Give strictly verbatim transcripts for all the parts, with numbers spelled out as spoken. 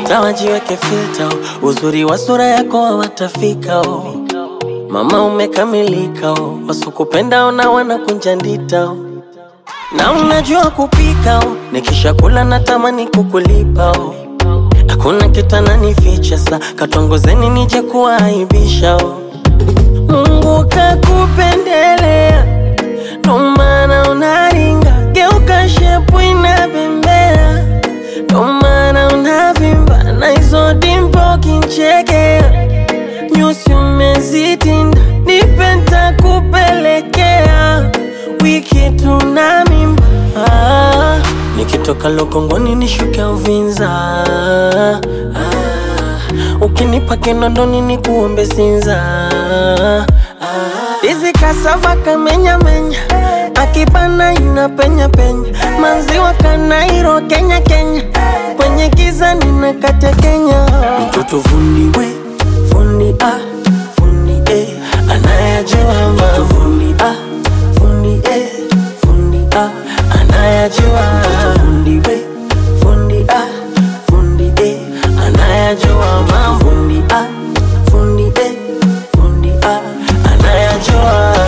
hata wajiweke filter, uzuri wa sura yako hawatafika. Oh mama umekamilika, oh wasukupenda ona wanakunja ndita. Oh na unajua kupika, oh nikisha kula natamani kukulipa. Oh hakuna kitu ananificha, sa katongozeni nije kuaibisha. Oh Mungu kakupendelea, ndo maana unaringa, geuka shepu inabembea, ndo maana unavimba na hizo dimpo kinchekea, nyusi umezitinda, nipe nitakupelekea, wiki tuna mimba. ah, nikitoka Lokongoni nishuke Uvinza. ah, ukinipa Kinondoni nikuombe Sinza. Hizi kasava kamenya menya, akibana ina penya penya, manziwa Kanairo Kenya Kenya, kwenye giza nina kate Kenya. Mtoto fundi we, fundi ah, fundi eh, anayajua mtoto fundi ah, fundi eh, fundi ah, anayajua mtoto fundi we, fundi ah, fundi eh, anayajua mambo fundi ah, fundi eh, fundi ah, anayajua.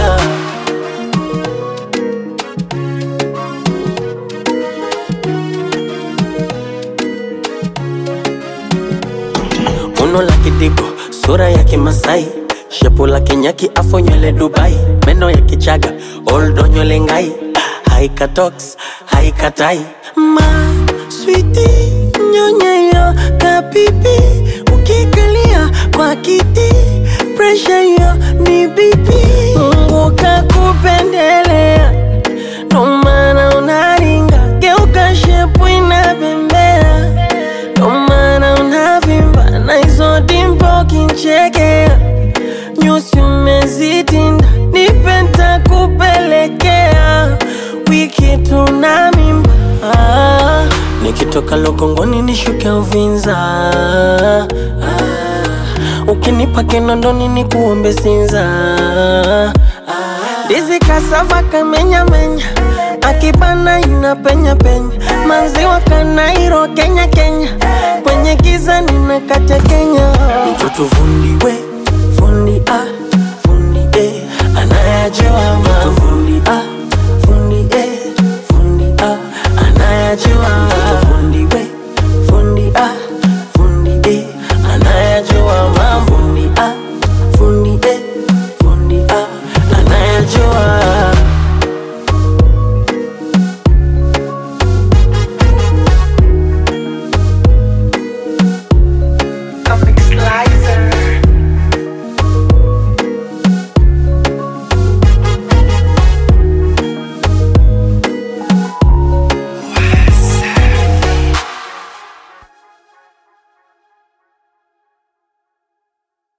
Uno la kidigo, sura ya Kimasai, shepu la Kenyaki, afo nywele Dubai, meno ya Kichaga, oldo nywele ngai, haika tox, haika tai. Ma, sweetie, nyonye yo, kapipi, ukikalia kwa kiti, pressure yo, ni bibi. Mungu kakupendelea, ndo maana unaringa, geuka shepu inabembea, ndo maana unavimba na hizo dimpo kinchekea, nyusi umezitinda, nipe nitakupelekea, wiki tuna mimba. ah, nikitoka Lokongoni nishuke Uvinza. ah, ukinipa Kinondoni nikuombe Sinza. Dizi kasava kamenya menya, akibana ina penya penya, manziwa Kanairo Kenya Kenya, kwenye giza nina kate Kenya. Mtoto fundi we, fundi ah,